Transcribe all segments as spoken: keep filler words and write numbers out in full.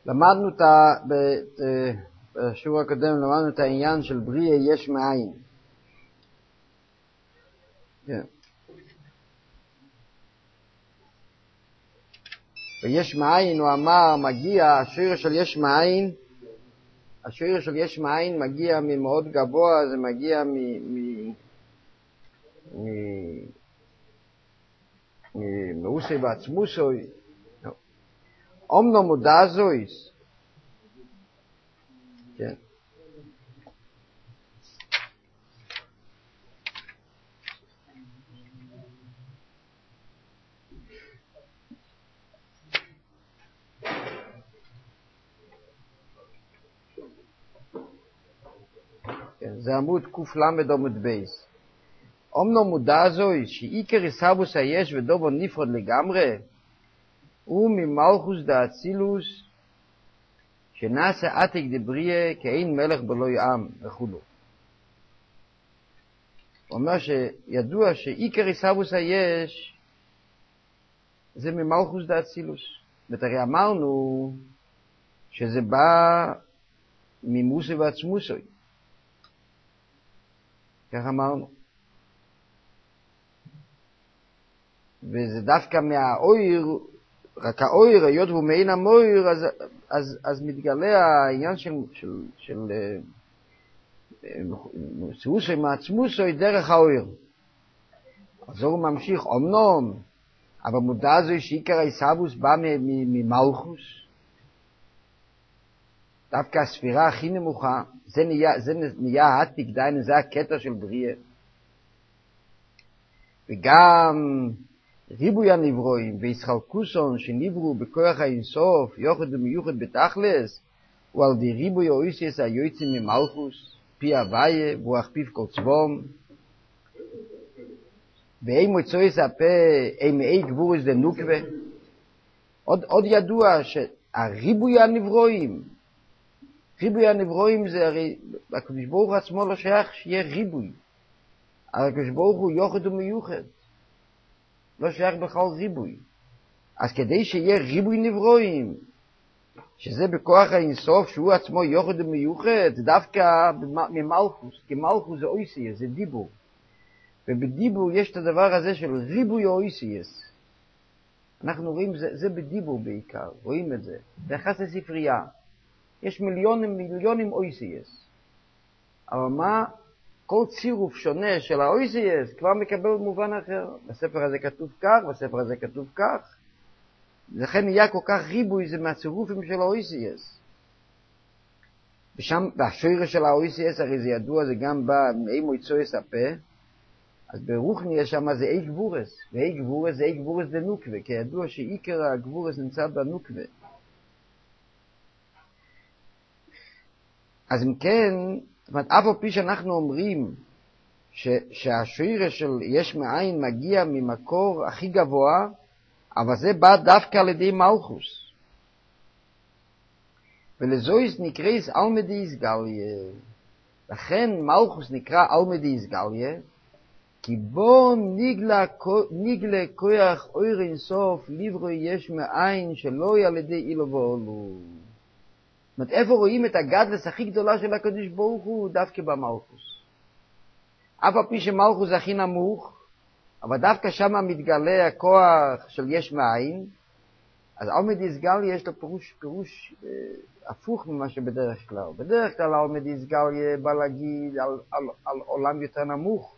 למדנו את בשיעור הקודם, למדנו את העניין של בריאה יש מאין. כן. ויש מאין, הוא אמר, מגיע, השיר של יש מאין, השיר של יש מאין מגיע ממאוד גבוה, זה מגיע מ... מ... מ... ממאוסי בעצמוסוי. אומנו מודע זויס. כן. זה עמוד קוף למד עמוד בייס. אומנו מודע זויס, שעיקר יסבוס היש ודובו נפרד לגמרי, הוא ממלכוס דאצילוס, שנעשה עתיק דבריה כאין מלך בלא יעם וכולו. הוא אומר שידוע שעיקר יסבוס היש, זה ממלכוס דאצילוס. ותראי אמרנו שזה בא ממוסי ועצמוסוי. כך אמרנו. וזה דווקא מהאויר, רק האויר, היות והוא מעין המויר, אז, אז, אז מתגלה העניין של, של, של סעוסוי מעצמוסוי דרך האויר. אז הוא ממשיך, אומנום, אבל מודע זו שעיקר היסבוס בא ממלכוס. דווקא הספירה הכי נמוכה, זה נהיה, זה נהיה העתיק דיינו, זה הקטע של בריאה. וגם ריבוי הנברואים וישחלקוסון שנברו בכוח האינסוף, יוחד ומיוחד בתכלס, הוא על די ריבוי האויסיס היועצים ממלכוס, פי הוויה, והוא הכפיף כל צבום. ואי מוצאיס הפה, אי מאי גבורס דנוקווה. עוד, עוד ידוע שהריבוי הנברואים, ריבוי הנברואים זה הרי, הקדוש ברוך הוא עצמו לא שייך שיהיה ריבוי. אבל הקדוש ברוך הוא יוחד ומיוחד. לא שייך בכלל ריבוי. אז כדי שיהיה ריבוי נברואים, שזה בכוח האינסוף, שהוא עצמו יוחד ומיוחד, דווקא ממלכוס, כי מלכוס זה אויסייס, זה דיבור. ובדיבור יש את הדבר הזה של ריבוי אויסייס. אנחנו רואים, זה, זה בדיבור בעיקר, רואים את זה. זה אחת הספרייה. יש מיליונים מיליונים אויסייס. אבל מה? כל צירוף שונה של האויסייס כבר מקבל מובן אחר. בספר הזה כתוב כך, בספר הזה כתוב כך. לכן נהיה כל כך ריבוי, זה מהצירופים של האויסייס. ושם, בשורש של האויסייס, הרי זה ידוע, זה גם בא מאי מויצויס הפה. אז ברוחני יש שם זה אי גבורס. ואי גבורס זה אי גבורס דנוקווה, כי ידוע שעיקר הגבורס נמצא בנוקווה. אז אם כן, זאת אומרת, אף על פי שאנחנו אומרים ש, שהשורש של יש מאין מגיע ממקור הכי גבוה, אבל זה בא דווקא על ידי מלכוס. ולזויס נקרא אלמדי איסגליה. לכן מלכוס נקרא אלמדי איסגליה, כי בו נגלה, נגלה כוח אור אינסוף לברוא יש מאין שלא על ידי אילו ואולו. זאת אומרת, איפה רואים את הגדלס הכי גדולה של הקדוש ברוך הוא? דווקא במלכוס. אף על פי שמלכוס הכי נמוך, אבל דווקא שם מתגלה הכוח של יש מאין, אז אלמדי איסגליה יש לו פירוש, פירוש אה, הפוך ממה שבדרך כלל. בדרך כלל אלמדי איסגליה בא להגיד על, על, על עולם יותר נמוך.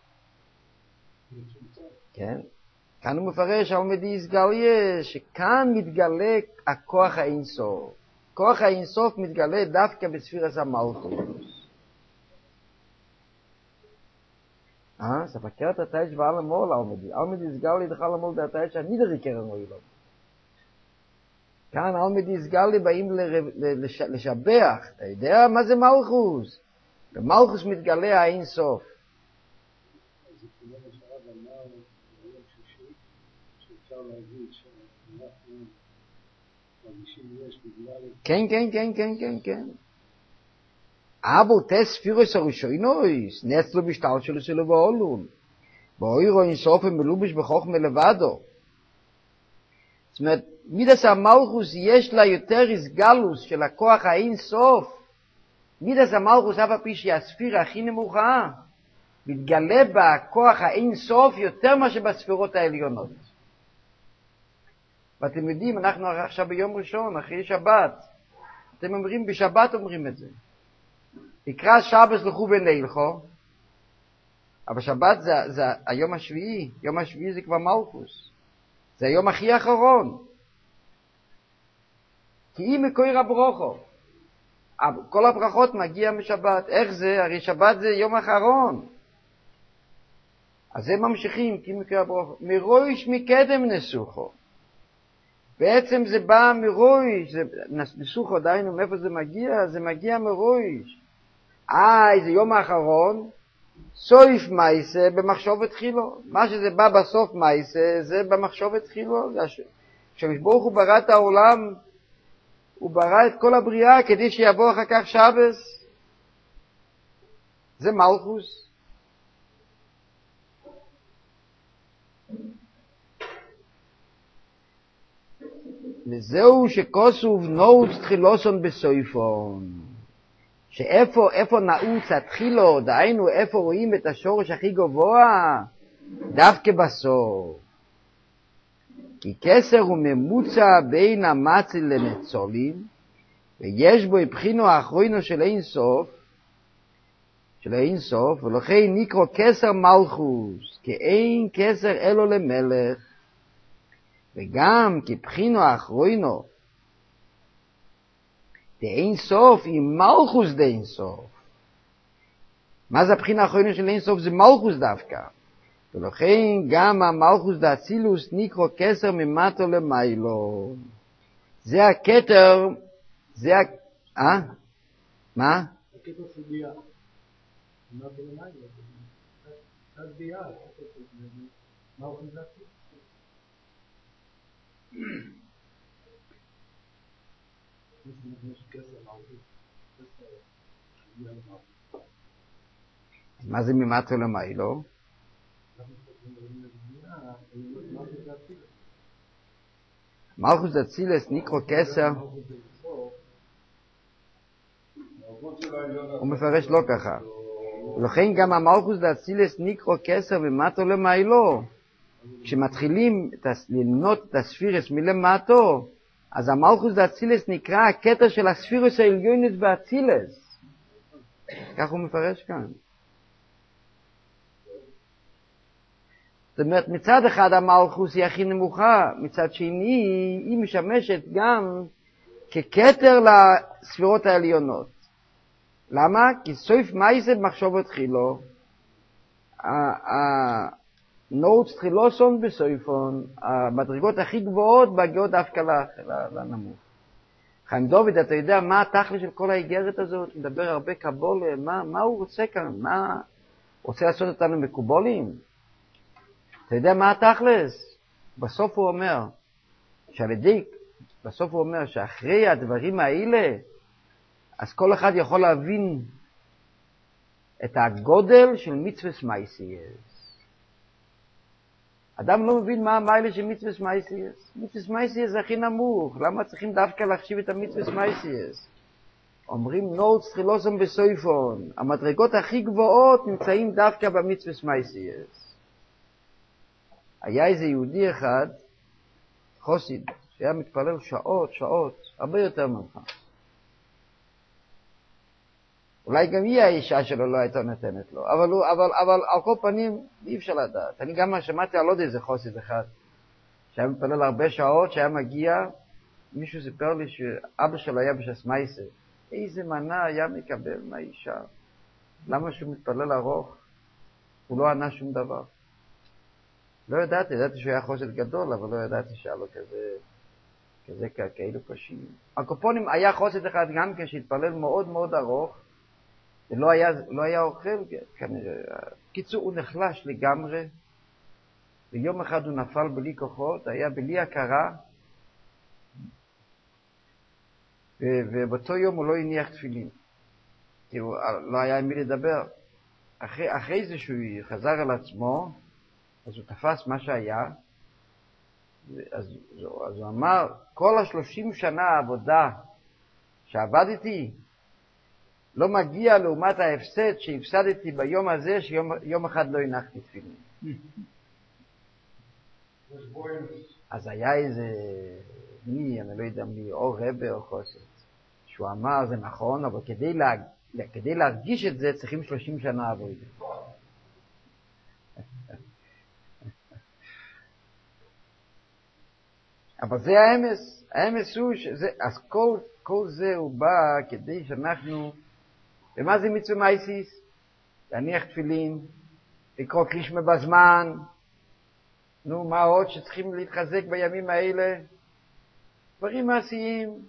כן? כאן הוא מפרש אלמדי איסגליה, שכאן מתגלה הכוח האינסוף. כוח האינסוף מתגלה דווקא בספירת המלכוס. אה? זה פקר את התאיש ועל המול אלמדי. אלמדי איסגליה דחל המול דה התאיש הנידרי קרן אוילום. כאן אלמדי איסגליה באים לשבח. אתה יודע מה זה מלכוס? במלכוס מתגלה האינסוף. כן, כן, כן, כן, כן, כן. אבל תספירוס הראשונויס, נצלו בשטל שלו שלו ואולון. באוירו אינסוף ומלובש בחוכמה לבדו. זאת אומרת, מידס המלכוס יש לה יותר הסגלוס של הכוח האין סוף. מידס המלכוס אף הפי שהיא הספירה הכי נמוכה, מתגלה בה כוח האין סוף יותר מה שבספירות העליונות. ואתם יודעים, אנחנו עכשיו ביום ראשון, אחרי שבת, אתם אומרים, בשבת אומרים את זה. תקרא שבס לכו ונלכו, אבל שבת זה, זה היום השביעי, יום השביעי זה כבר מלכוס. זה היום הכי אחרון. כי אם מקויר הברוכו, כל הברכות מגיע משבת. איך זה? הרי שבת זה יום אחרון. אז הם ממשיכים, כי מקויר הברוכו. מרויש מקדם נסוכו. בעצם זה בא מרויש. זה, נסוכו, דיינו, מאיפה זה מגיע? זה מגיע מרויש. אה, זה יום האחרון. סויף מייסה במחשבת חילו. מה שזה בא בסוף מייסה, זה במחשבת חילו. כשמשבורך הוא ברא את העולם, הוא ברא את כל הבריאה כדי שיבוא אחר כך שבס. זה מלכוס. וזהו שכוסוב נעוץ תחילוסון בסויפון. שאיפה איפה נעוץ התחילו, דהיינו איפה רואים את השורש הכי גבוה? דווקא בסוף. כי כסר הוא ממוצע בין המצל לנצולים, ויש בו הבחינו האחרונו של אין סוף, של אין סוף, ולכן נקרא כסר מלכוס, כי אין כסר אלו למלך, וגם כי בחינו האחרונו, דאין סוף היא מלכוס דאין סוף. מה זה הבחינה האחרונו של אין סוף? זה מלכוס דווקא. ולכן גם המלכוס דאצילוס נקרא כסר ממטו למיילו. זה הכתר, זה ה... אה? מה? הכתר של ביאה. ממטו למיילו. קצת ביאה. מלכוס דאצילוס. מה זה ממטו למיילו? מלכוס דאצילוס נקרא כסר, הוא מפרש לא ככה. ולכן גם המלכוס דאצילוס נקרא כסר ממטו למיילו. כשמתחילים למנות את הספירס מלמטו, אז המלכוס דאצילוס נקרא הקטע של הספירס העליונות באצילוס. כך הוא מפרש כאן. זאת אומרת, מצד אחד המלכוס היא הכי נמוכה, מצד שני היא משמשת גם ככתר לספירות העליונות. למה? כי סוף מייסה במחשבת חילו, הנעוץ תחילוסון בסויפון, המדרגות הכי גבוהות מגיעות דווקא לנמוך. חיים דוד, אתה יודע מה התכל'ס של כל האיגרת הזאת? מדבר הרבה קבולה, מה, מה הוא רוצה כאן? מה? רוצה לעשות אותנו מקובולים? אתה יודע מה התכל'ס? בסוף הוא אומר, שעל ידי, בסוף הוא אומר שאחרי הדברים האלה, אז כל אחד יכול להבין את הגודל של מצווה מייסייס. אדם לא מבין מה המיילה של מצווה מייסייס. מצווה מייסייס זה הכי נמוך. למה צריכים דווקא להחשיב את המצווה מייסייס? אומרים נעוץ תחילוסון בסויפון. המדרגות הכי גבוהות נמצאים דווקא במצווה מייסייס. היה איזה יהודי אחד, חוסיד, שהיה מתפלל שעות, שעות, הרבה יותר ממך. אולי גם היא האישה שלו לא הייתה נתנת לו, אבל, הוא, אבל, אבל על כל פנים אי אפשר לדעת. אני גם שמעתי על עוד איזה חוסיד אחד, שהיה מתפלל הרבה שעות, שהיה מגיע, מישהו סיפר לי שאבא שלו היה בשס מייסה. איזה מנה היה מקבל מהאישה. למה שהוא מתפלל ארוך? הוא לא ענה שום דבר. לא ידעתי, ידעתי שהוא היה חוסד גדול, אבל לא ידעתי שהיה לו כזה, כזה כאלו קשים. הקופונים היה חוסד אחד גם כן שהתפלל מאוד מאוד ארוך, ולא היה, לא היה אוכל, כנראה. קיצור, הוא נחלש לגמרי, ויום אחד הוא נפל בלי כוחות, היה בלי הכרה, ובאותו יום הוא לא הניח תפילין, כי הוא לא היה עם מי לדבר. אחרי, אחרי זה שהוא חזר על עצמו, אז הוא תפס מה שהיה, אז, אז הוא אמר, כל השלושים שנה העבודה שעבדתי, לא מגיע לעומת ההפסד שהפסדתי ביום הזה, שיום יום אחד לא הנחתי תפילין. אז היה איזה, מי, אני לא יודע מי, או רבי או חוסת, שהוא אמר, זה נכון, אבל כדי, לה, כדי להרגיש את זה צריכים שלושים שנה עבודה. אבל זה האמס, האמס הוא שזה, אז כל, כל זה הוא בא כדי שאנחנו, ומה זה מצווה מייסיס? להניח תפילין, לקרוא קרישמה בזמן, נו, מה עוד שצריכים להתחזק בימים האלה? דברים מעשיים,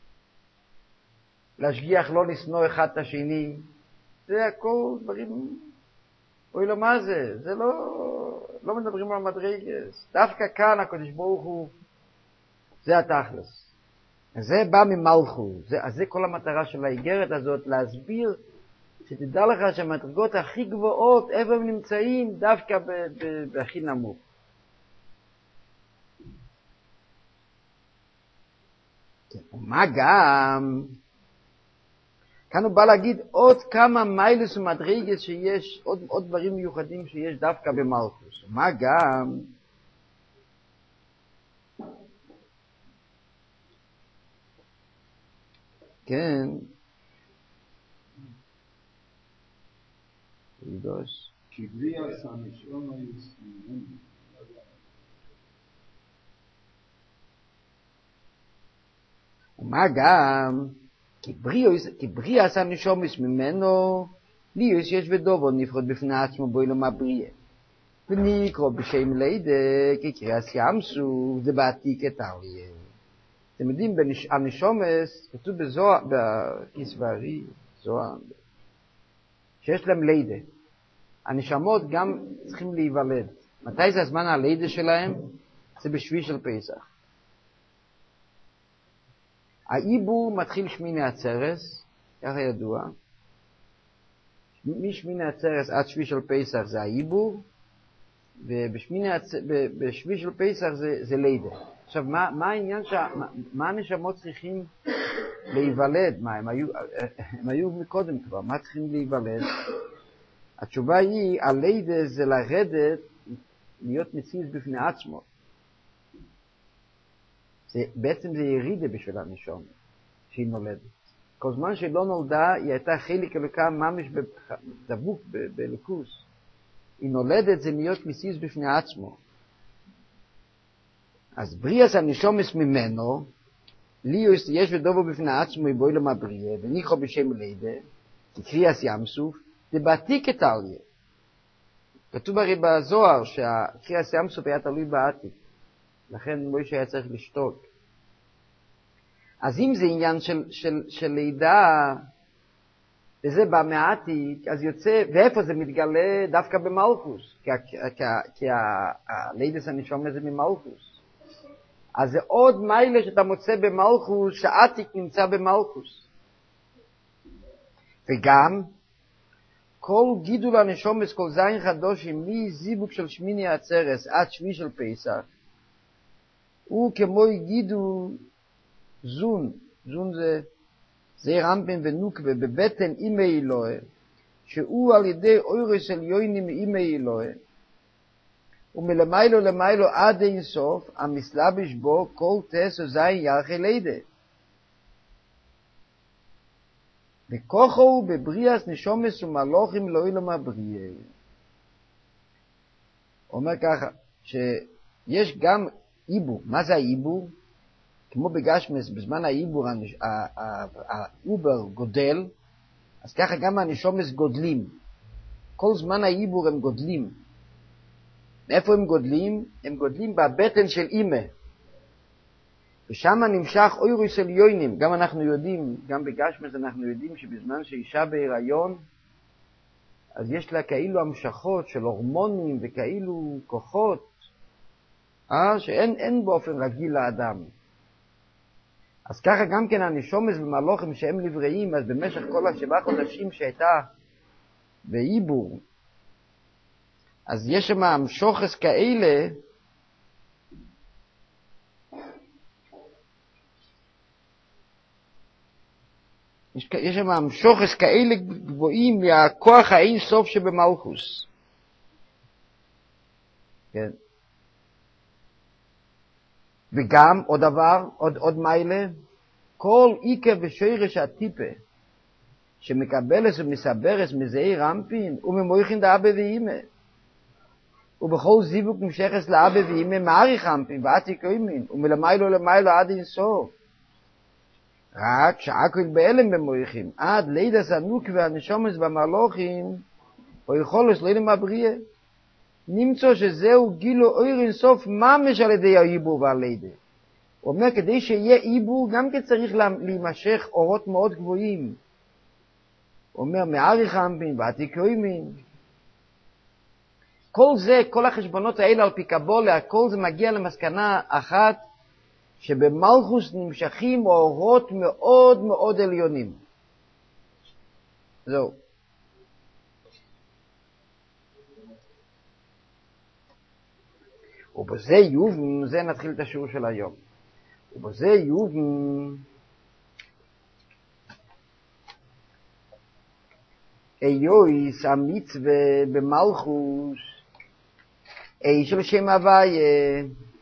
להשגיח לא לשנוא אחד את השני, זה הכל דברים, אוי לא מה זה, זה לא, לא מדברים על מדרגס, דווקא כאן הקדוש ברוך הוא, זה התכלס. זה בא ממלכו, זה, זה כל המטרה של האיגרת הזאת, להסביר, שתדע לך שהמדרגות הכי גבוהות, איפה הם נמצאים, דווקא בהכי נמוך. ומה גם, כאן הוא בא להגיד עוד כמה מיילס ומדרגס שיש, עוד, עוד דברים מיוחדים שיש דווקא במלכוס. מה גם, כן, ידוש. כבריאס הנשמה יסמין. ומה גם, כבריאס הנשמה ממנו, ליאוס יש ודובו נפחות בפני עצמו בו אלו מבריא. ונקרוא בשם לידה, כקריאס ימסו, זה בעתיק את אריה. אתם יודעים, הנשומס, כתוב בזוהר, בכסברי, זוהר, שיש להם לידה. הנשמות גם צריכים להיוולד. מתי זה הזמן הלידה שלהם? זה בשביל של פסח. העיבור מתחיל שמיני עצרס, ככה ידוע. משמיני עצרס עד שביל של פסח זה העיבור, ובשביל של פסח זה, זה לידה. עכשיו, מה, מה העניין שה... מה, מה הנשמות צריכים להיוולד? מה, הם היו, הם היו מקודם כבר, מה צריכים להיוולד? התשובה היא, הלידה זה לרדת, להיות מציז בפני עצמו. זה, בעצם זה ירידה בשביל הנשום, שהיא נולדת. כל זמן שלא נולדה, היא הייתה חלק אלוקה ממש דבוק בליקוס. היא נולדת, זה להיות מציז בפני עצמו. אז בריאס הנשומס ממנו, ליאוס יש ודובו בפני עצמו יבואי לו מהבריאה, וניחו בשם לידה, כקריאס ימסוף, זה בעתיק את אריה. כתוב הרי בזוהר שהקריאס ימסוף היה תלוי בעתיק, לכן מוישה היה צריך לשתות. אז אם זה עניין של, של, של לידה, וזה בא מעתיק, אז יוצא, ואיפה זה מתגלה? דווקא במלכוס, כי, כי, כי הלידס הנשומס זה ממלכוס. אז זה עוד מיילה שאתה מוצא במלכוס, שעתיק נמצא במלכוס. וגם, כל גידול הנשומס, כל זין חדושים, מזיבוק של שמיני עצרס עד שבי של פסח, הוא כמו גידול זון, זון זה, זה רמבן ונוקבה, בבטן אימי אלוהי, שהוא על ידי אוירס עליונים אימי אלוהי, ומלמיילו למיילו עד אין סוף, המסלבש בו כל תס וזין ירחי לידה. וכוחו הוא בבריאס נשומס ומלוכים לא אילום הבריאה. הוא אומר ככה, שיש גם עיבור. מה זה העיבור? כמו בגשמס, בזמן העיבור העובר גודל, אז ככה גם הנשומס גודלים. כל זמן העיבור הם גודלים. מאיפה הם גודלים? הם גודלים בבטן של אימא. ושם נמשך אוירוס עליונים. גם אנחנו יודעים, גם בגשמס אנחנו יודעים שבזמן שאישה בהיריון, אז יש לה כאילו המשכות של הורמונים וכאילו כוחות, אה? שאין אין באופן רגיל לאדם. אז ככה גם כן הנשומס ומלוכים שהם נבראים, אז במשך כל השבעה חודשים שהייתה בעיבור, אז יש שם המשוכס כאלה, יש, יש שם המשוחס כאלה גבוהים מהכוח האין סוף שבמלכוס. כן. וגם עוד דבר, עוד, עוד מיילה, כל איקה ושוירש הטיפה שמקבלס ומסברס מזעיר רמפין וממויכין דאבא ואימא. ובכל זיווג נמשכס לאבא ואימא מעריך רמפין ועתי קוימין ומלמיילו למיילו עד אינסוף. רק שעקל באלם במויכים עד לידה סנוק והנשומס במלוכים או יכולס לידם הבריאה. נמצא שזהו גילו אויר אינסוף ממש על ידי העיבור והלידה. הוא אומר, כדי שיהיה עיבור גם כי צריך להימשך אורות מאוד גבוהים. הוא אומר, מעריך רמפין ועתי קוימין. כל זה, כל החשבונות האלה על פי קבולה, הכל זה מגיע למסקנה אחת, שבמלכוס נמשכים אורות מאוד מאוד עליונים. זהו. ובזה יובן, זה נתחיל את השיעור של היום. ובזה יובן, איויס המצווה במלכוס, אי של שם הוויה,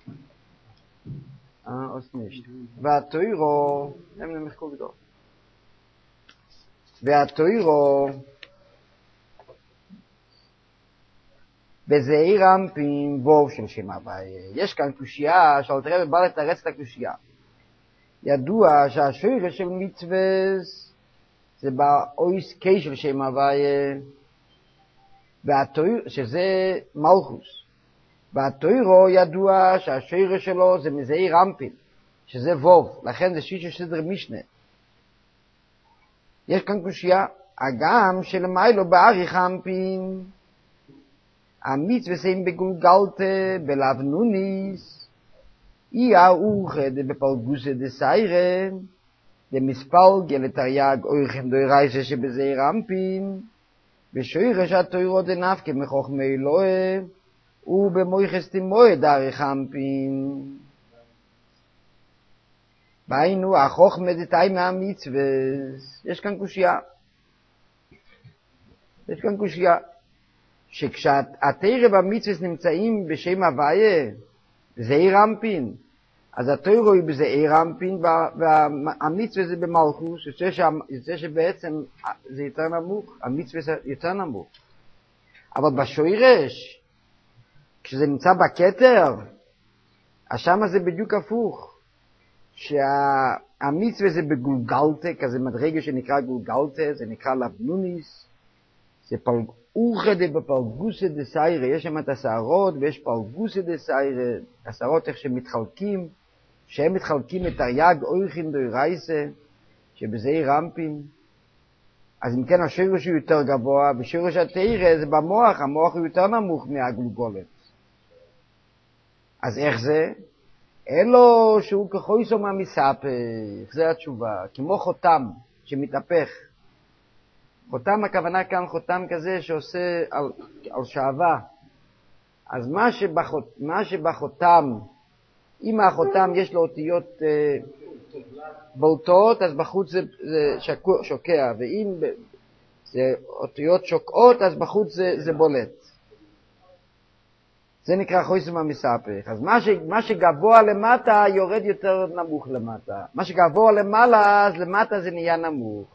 אה, עוש נשת, והתוירו, הם למחקו גדול, והתוירו, בזעיר רמפין ווב של שם הוויה. יש כאן קושייה, שאלת רבי בא לתרץ את הקושייה. ידוע שהשורש של מצווה, זה באויס קי של שם הוויה, שזה מלכוס. והתוירו ידוע שהשורש שלו זה מזעיר רמפין, שזה ווב, לכן זה שיש סדר משנה. יש כאן קושייה, הגם שלמיילו באריך רמפין, המצווה סיים בגולגלתה, בלבנוניס, אי האוחה בפלגוסה דסיירה, למספלגה לתריאג אויכם דוירייסה שבזעיר רמפין, ושוירש התוירו דנפקה מחוכמי אלוהה, ובמויכס תימוי דאריך רמפין. בהיינו, החוכמה דתאי מהמצווה, יש כאן קושייה. יש כאן קושייה. שכשהתירה במצווה נמצאים בשם הוויה, זעיר רמפין, אז התירה היא בזעיר רמפין, והמצווה זה במלכוס, יוצא שבעצם זה יותר נמוך, המצווה זה יותר נמוך. אבל בשורש, כשזה נמצא בכתר, אז שמה זה בדיוק הפוך, שהמצווה זה בגולגלתה, כזה מדרגה שנקרא גולגלתה, זה נקרא לבנוניס, זה פלגוס, אוחדה בפלגוסה דסיירה, יש שם את הסערות ויש פלגוסה דסיירה, הסערות איך שמתחלקים, שהם מתחלקים את תרי"ג אויכין דוירייסה, שבזעיר רמפין. אז אם כן השורש הוא יותר גבוה, ושורש התירה זה במוח, המוח הוא יותר נמוך מהגולגולת. אז איך זה? אלו שהוא כחויסו מהמספק, זה התשובה, כמו חותם שמתהפך. חותם, הכוונה כאן חותם כזה שעושה על, על שעבה. אז מה, שבחות, מה שבחותם, אם החותם יש לו אותיות אה, בולטות, אז בחוץ זה, זה שקוע, שוקע, ואם זה אותיות שוקעות, אז בחוץ זה, זה בולט. זה נקרא חויסם המספק. אז מה, ש, מה שגבוה למטה יורד יותר נמוך למטה. מה שגבוה למעלה, אז למטה זה נהיה נמוך.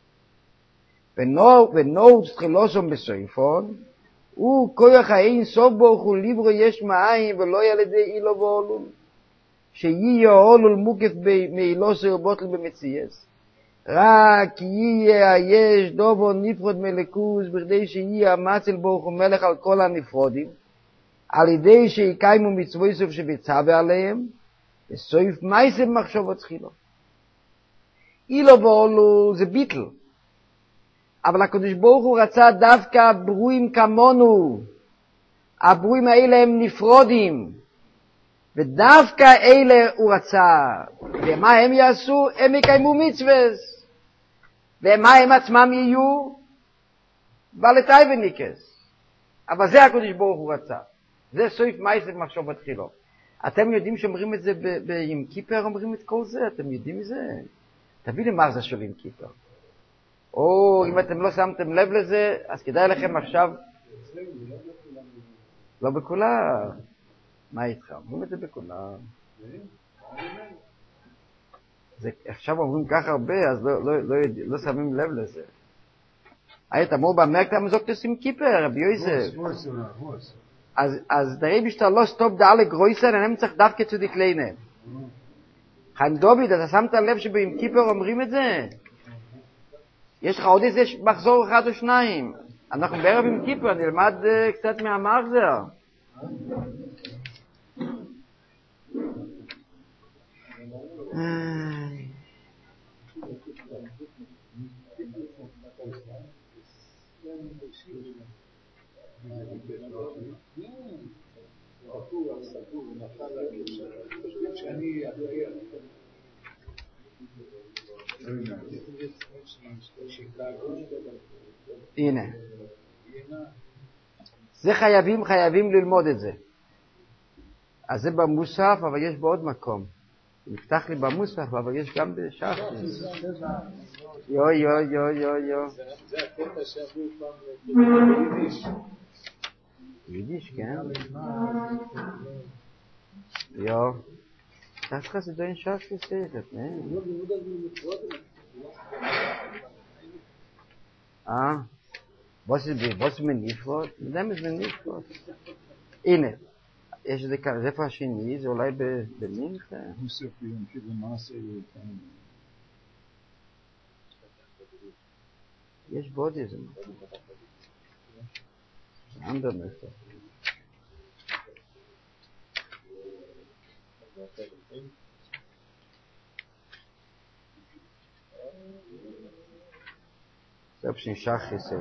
ונוד תחילוסום בסויפון, הוא כוח האין סוף ברוך הוא ליברו יש מאין ולא ילדי אילו ואולול, שיהיה אולול מוקף מאילוס רבוטל במציאס. רק יהיה היש דובו נפרוד מלכוז, בכדי שיהיה המצל ברוך הוא מלך על כל הנפרודים, על ידי שיקיימו מצווי סוף שביצווה עליהם, וסויף מייסב מחשבות תחילו. אילו ואולול זה ביטל. אבל הקדוש ברוך הוא רצה דווקא ברואים כמונו. הברואים האלה הם נפרודים. ודווקא אלה הוא רצה. ומה הם יעשו? הם יקיימו מצווה. ומה הם עצמם יהיו? בעלתאי וניקס. אבל זה הקדוש ברוך הוא רצה. זה סויף מייסב מחשוב בתחילו. אתם יודעים שאומרים את זה בים כיפר, אומרים את כל זה? אתם יודעים את זה? תביא לי מה זה של ים כיפר. או אם אתם לא שמתם לב לזה, אז כדאי לכם עכשיו... לא בכולם. מה איתך? אומרים את זה בכולם. זה, עכשיו אומרים כך הרבה, אז לא, לא, לא, לא שמים לב לזה. היית אמור במרק המזוק תשים כיפר, רבי יוסף. אז, אז דרי בשתה לא סטופ דאלה גרויסר, אני צריך דווקא צו די קלינה. חיים דוד, אתה שמת לב שבאים כיפר אומרים את זה? יש לך עוד איזה מחזור אחד או שניים. אנחנו בערב עם כיפר, נלמד uh, קצת מהמחזר. הנה. זה חייבים, חייבים ללמוד את זה. אז זה במוסף, אבל יש בעוד מקום. נפתח לי במוסף, אבל יש גם בשחריס. יו, יו, יו, יו, יו. זה הקטע שעברו פעם ביידיש. יידיש, כן? יו. Das kannst du dein Schatz gesehen, ne? Ah. Was ist was mir nicht wird? Dem ist mir nicht wird. Inne. יש זה כאן, זה איפה השני, זה אולי במינכה? מוסף ביום שבמעשה יותם. יש בעוד איזה מקום. אנדר מסר. זה שנשך חיסר.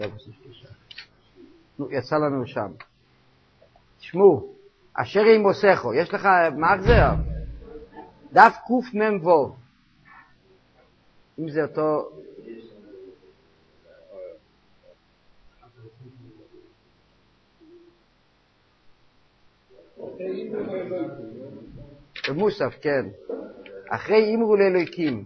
נו, יצא לנו שם. תשמעו, אשר ימוסכו, יש לך מחזר? דף קוף מם וו. אם זה אותו... במוסף, כן. אחרי אמרו לאלוהיקים.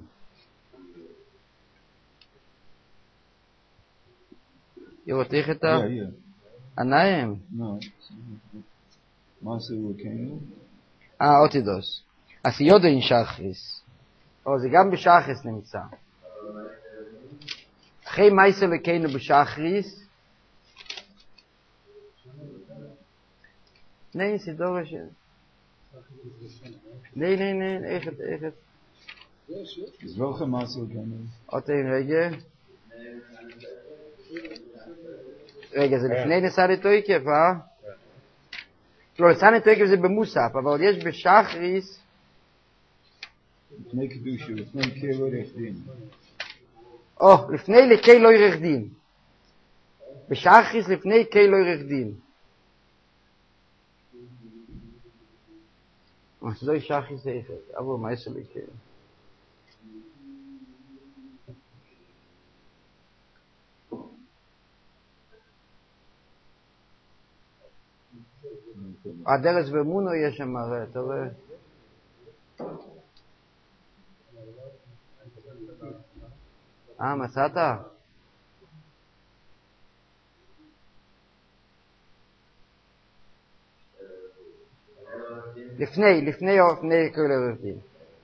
לראות איך את ה... עניים. מה זה הוא כן? אה, אוטידוס. אז יודו אין שחריס. או, זה גם בשחריס נמצא. אחרי מייסר לקיינו בשחריס. Nee, זה דורש. Nee, nee, nee, echt, echt. welke mazel kan עוד אין רגע. רגע, זה לפני נסעני תויקף, אה? לא, נסעני תויקף זה במוסף, אבל עוד יש בשחריס. לפני קדושה, לפני קי לא ערך דין. או, לפני לקי לא ערך דין. בשחריס לפני קי לא ערך דין. אז לא שחריס איכת, אבל מה יש לי כן? הדרס ומונו יש שם מראה, אתה רואה? אה, מצאת? לפני, לפני או לפני כל הרפים.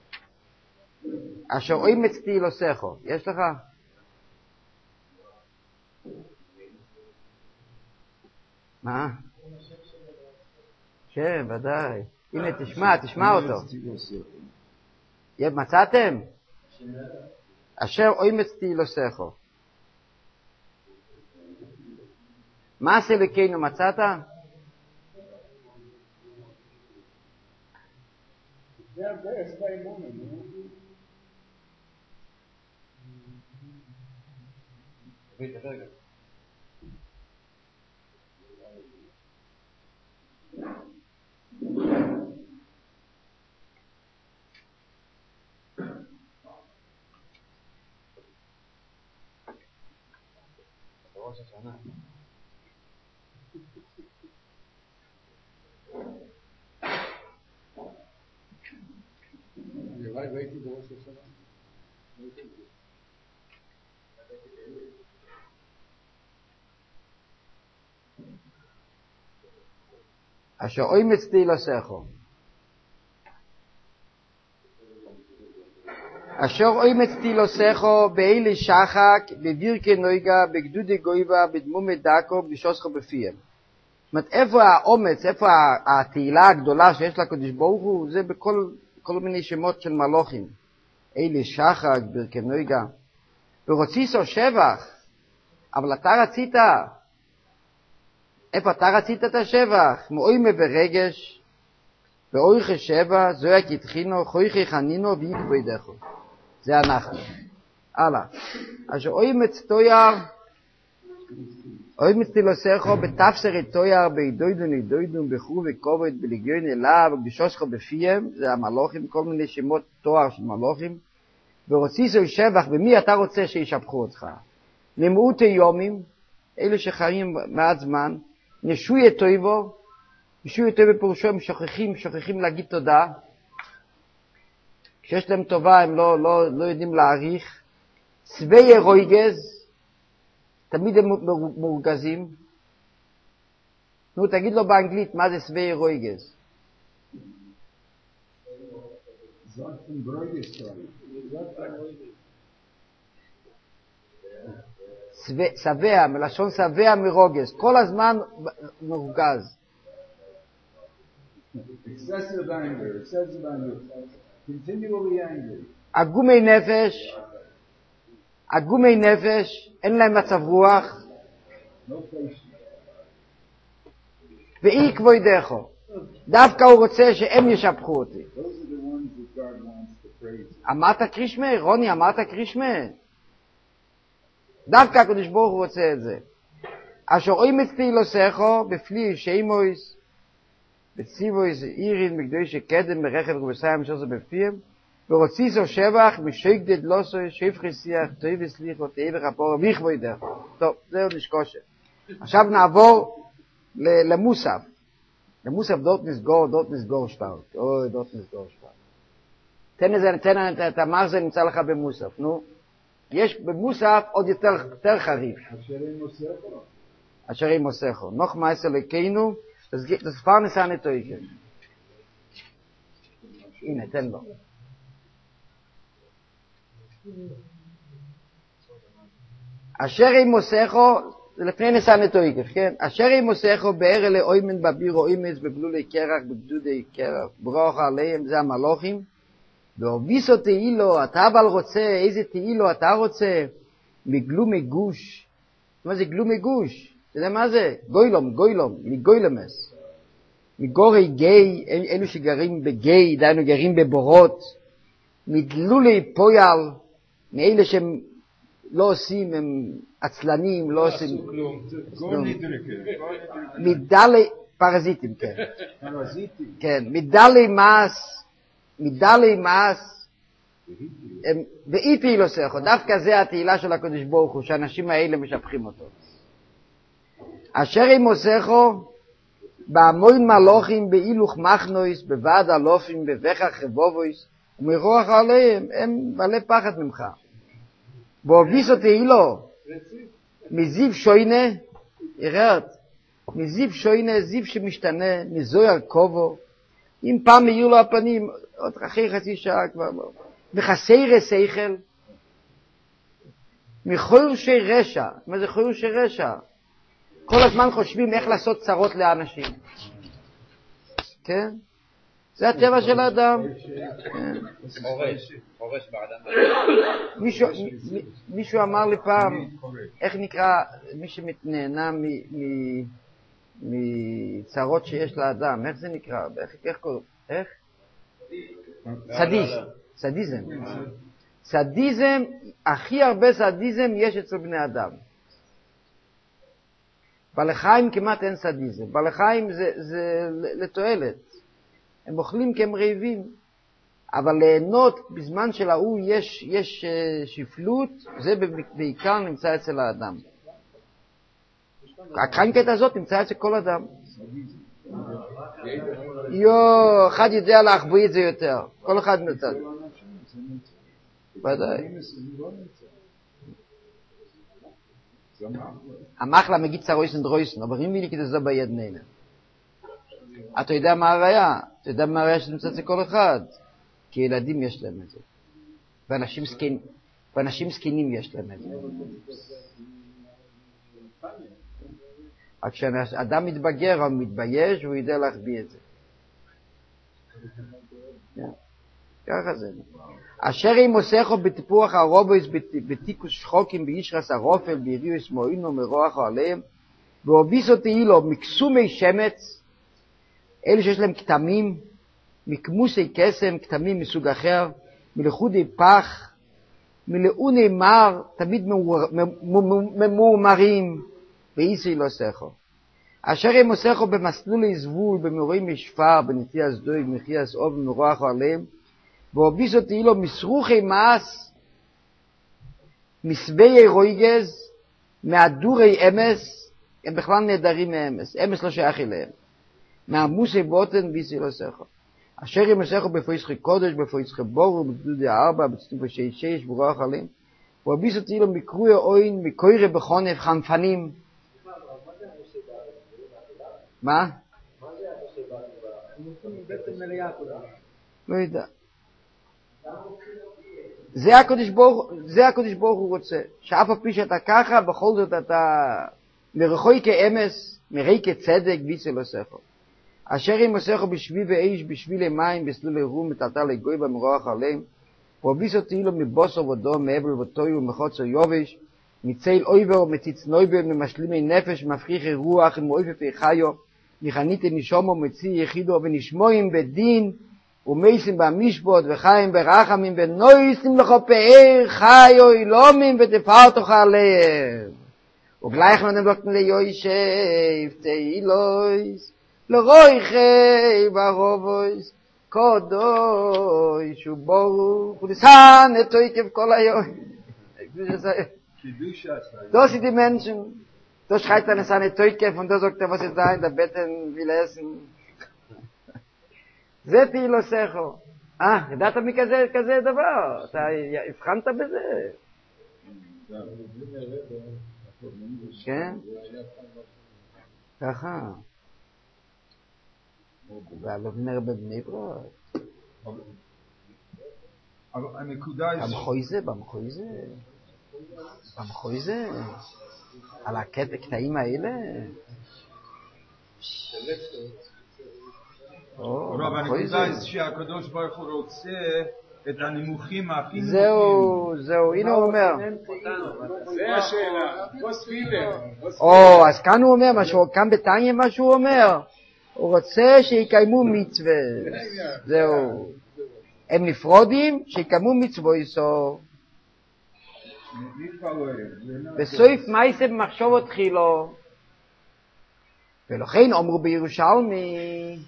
אשר אוי מצטי לא סכו, יש לך? מה? כן, ודאי. הנה, תשמע, תשמע אותו. מצאתם? אשר אוי מצטי לא סכו. מה עשה לקיינו, מצאת? זה הרבה, יש באמון, נו. רגע, רגע. ראש השנה. יוראי, והייתי בראש השנה. אשר אומץ תהילוסךו. אשר אומץ תהילוסךו באלי שחק, בבירקי נויגה, בגדודי גויבה, בדמומי דקו, בשוסכו בפיהם. זאת אומרת, איפה האומץ, איפה התהילה הגדולה שיש לקדוש ברוך הוא, זה בכל כל מיני שמות של מלוכים. אלי שחק, בירקי נויגה. ורציסו שבח, אבל אתה רצית, איפה אתה רצית את השבח? מאוימה ורגש, ואויכי שבע, זויק יתחינו, חויכי חנינו, ויקבוי דחו. זה אנחנו. הלאה. אשר אוימץ תויר, אוימץ תילוסךו, בתפסרי תויר, בידוידון ידוידון, בחור וכובד, בלגיון אליו, ובשושכו בפיהם, זה המלוכים, כל מיני שמות תואר של מלוכים, ורציסו שבח, במי אתה רוצה שישפחו אותך? למעוטי יומים, אלה שחיים מעט זמן, נשוי טויבו, נשוי טויבו פירושו הם שוכחים, שוכחים להגיד תודה. כשיש להם טובה הם לא, לא, לא יודעים להעריך. צבי רויגז, תמיד הם מורגזים. נו, תגיד לו באנגלית מה זה צבי רויגז. שבע, מלשון שבע מרוגז, כל הזמן מרוגז. Excessive anger, excessive anger, continually angry. עגומי נפש, עגומי נפש, אין להם מצב רוח. No patience. ואי כבודךו, דווקא הוא רוצה שהם ישפחו אותי. Those are the ones that God wants to praise. אמרת קרישמה, רוני, אמרת קרישמה. דווקא הקדוש ברוך הוא רוצה את זה. אשר אומץ תהילוסךו בפלי שימויס, בציבויס אירין בקדושי קדם ברכב ובסיים שוזו בפיהם, ורציסו שבח משגדד לוסו שפחי שיח טוב וסליחו תאיבך הפור ויכבוי דרך. טוב, זה עוד נשקושה. עכשיו נעבור למוסף. למוסף דות נסגור, דות נסגור שטרות. אוי, דות נסגור שטרות. תן איזה, תן את המחזה נמצא לך במוסף, נו. יש במוסף עוד יותר, יותר חריף. אשרים מוסכו. אשרים מוסכו. נוח מעשר לקיינו, das fahren ist eine Teuche. הנה, תן לו. אשר ימוסכו, זה לפני נסענה תויקף, כן? אשר ימוסכו בער אלה אוימן בביר אוימס בבלולי קרח, בגדודי קרח, ברוך עליהם, זה המלוכים. והוביסו תהילו, אתה אבל רוצה, איזה תהילו אתה רוצה? מגלומי גוש. מה זה גלומי גוש? אתה יודע מה זה? גוילום, גוילום, מגוילמס. מגורי גי, אלו שגרים בגי, דיינו גרים בבורות. מדלולי פויל, מאלה שהם לא עושים, הם עצלנים, לא עושים... מדלי, פרזיטים, כן. פרזיטים. כן, מדלי מס, מדלי מס, ואי תהילוסךו, דווקא זה התהילה של הקדוש ברוך הוא, שהאנשים האלה משפחים אותו. אשר ימוסכו, בהמון מלוכים, בהילוך מחנויס, בוועד אלופים, בבכח חבובויס, ומרוח עליהם, הם בעלי פחד ממך. והוביסו תהילו, מזיו שוינה, יראת, מזיו שוינה, זיו שמשתנה, מזויר קובו, אם פעם יהיו לו הפנים, עוד אחרי חצי שעה כבר, מחסי שכל, מחורשי רשע, מה זה חורשי רשע? כל הזמן חושבים איך לעשות צרות לאנשים. כן? זה הטבע של האדם. חורש, חורש באדם. מישהו, מישהו אמר לי פעם, איך נקרא מי שנהנה מצרות שיש לאדם, איך זה נקרא? איך קוראים? איך? סדיזם. סדיזם. סדיזם, הכי הרבה סדיזם יש אצל בני אדם. בעלי חיים כמעט אין סדיזם. בעלי חיים זה, זה לתועלת. הם אוכלים כי הם רעבים. אבל ליהנות בזמן של ההוא יש, יש שפלות, זה בעיקר נמצא אצל האדם. הקרנקת הזאת נמצא אצל כל אדם. יו, אחד יודע להחביא את זה יותר. כל אחד נמצא. ודאי. המחלה מגיד צרויסן דרויסן, אבל אם מילי כדי זה ביד נהנה. אתה יודע מה הראיה? אתה יודע מה הראיה שנמצא אצל כל אחד? כי ילדים יש להם את זה. ואנשים סכינים, ואנשים סכינים יש להם את זה. רק כשאדם מתבגר, הוא מתבייש, והוא יודע להחביא את זה. ככה זה. אשר אם עושךו בטיפוח הרובויס בתיקוס שחוקים בישרס הרופל ביריוס מועינו מרוח עליהם והוביסו תהילו מקסומי שמץ אלה שיש להם כתמים מקמוסי קסם כתמים מסוג אחר מלכודי פח מלאוני מר תמיד ממורמרים ואיסי לא עושךו אשר אם עושךו במסלולי זבול במורי משפר בנטי אסדוי במחי אסעוב ומרוח עליהם והוביסו תהילו מסרוחי מס, מסווי רויגז, מהדורי אמס, הם בכלל נהדרים מאמס, אמס לא שייך אליהם. מהמוסי בוטן ויסי לא סכו. אשר אם סכו בפויסחי קודש, בפויסחי בורו, בגדודי ארבע, בצטופי שש שש, ברוח עליהם. והוביסו תהילו מקרוי אוין, מקוירי בחונף, חנפנים. מה? מה זה המוסי בוטן? לא יודע. זה הקדוש ברוך זה הקדוש ברוך הוא רוצה שאף על פי שאתה ככה בכל זאת אתה מרחוי כאמס מראי כצדק ויסי לא סכו אשר אם עושךו בשבי ואיש בשבילי מים בסלולי רום מטלטל לגוי במרוח עליהם והוביסו תהילו מבוסר ודום מעבל וטוי ומחוצר יובש מצייל אויבר ומציץ נויבר ממשלימי נפש מפריחי רוח ומאויפי חיו מחניתי נשומו מציא יחידו ונשמועים בדין ומייסים במשפט וחיים ברחמים ונויסים לך פאר חיו אילומים ותפארתוך עליהם וגלייך מנבוקן ליושף תהילויס לרויכי ברובויס קודוש וברוך וניסן את תויקב כל היום das sind die Menschen das schreit dann seine Teuke und das sagt er was ist da in der Betten will essen זה תהילו סכו. אה, ידעת מכזה כזה דבר? אתה הבחנת בזה? כן? ככה. והלובנר בבני ברק. אבל הנקודה היא... במחוי זה, במחוי זה. במחוי זה. על הקטעים האלה. רב, הנקודה היא שהקדוש ברוך הוא רוצה את הנימוכים הכי נמוכים. זהו, זהו, הנה הוא אומר. זה השאלה. או, אז כאן הוא אומר, כאן בתניא מה שהוא אומר. הוא רוצה שיקיימו מצווה. זהו. הם נפרודים, שיקיימו מצווה יסור. בסוף מייסה במחשוב התחילו. ולכן אמרו בירושלמי,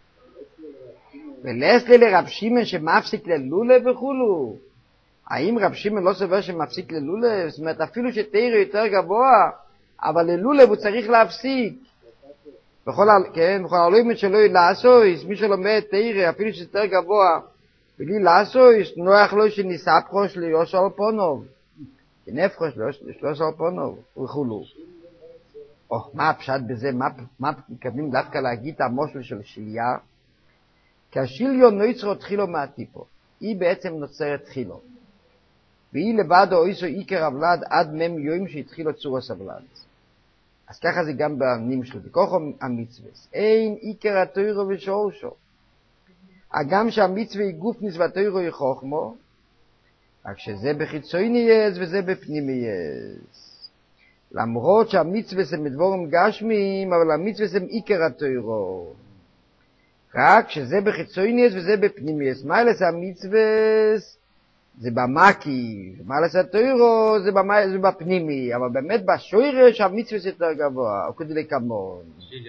ולס לי לרב שמעון שמפסיק ללולה וכולו. האם רב שמעון לא סובר שמפסיק ללולה? זאת אומרת, אפילו שתאיר יותר גבוה, אבל ללולה הוא צריך להפסיק. בכל, כן, בכל העולמת שלו לעשויס, מי שלומד תאיר, אפילו שיותר גבוה, בלי לעשויס, נוח לו שניספחוש ליוש על פונוב. נפחוש ליוש על פונוב וכולו. או, מה הפשט בזה? מה, מה מתכוונים דווקא להגיד המושל של שליה? כי השיליו נוצרו תחילו מהטיפו. היא בעצם נוצרת תחילו. והיא לבדו אויסו עיקר הבלד עד מם יום שהתחילו צורס הבלד. אז ככה זה גם בעמים שלו. וככה המצווס. אין עיקר התוירו ושורשו. הגם שהמצווה היא גוף נזוותוירו היא חוכמו, רק שזה בחיצויניות וזה בפנימיות. למרות שהמצווה זה מדבורם גשמים, אבל המצווה זה עיקר התוירו. רק שזה בחיצויניות וזה בפנימיות. מה לזה המצווה? זה במקי. מה לזה התוירו? זה, במ... זה בפנימי. אבל באמת בשורש המצווה זה יותר גבוה. או כדי לקמון.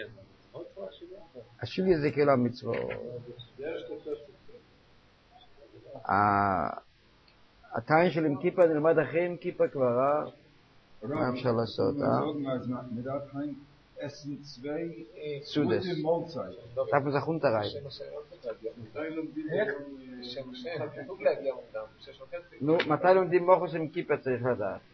השיליה זה כאילו המצווה. הטעין של עם כיפה נלמד אחרי עם כיפה כבר, אה? מה אפשר לעשות, אה? מדעת חיים אסן צווי סודס. תפו זכון תראי. נו, מתי לומדים מוחוס עם כיפה צריך לדעת?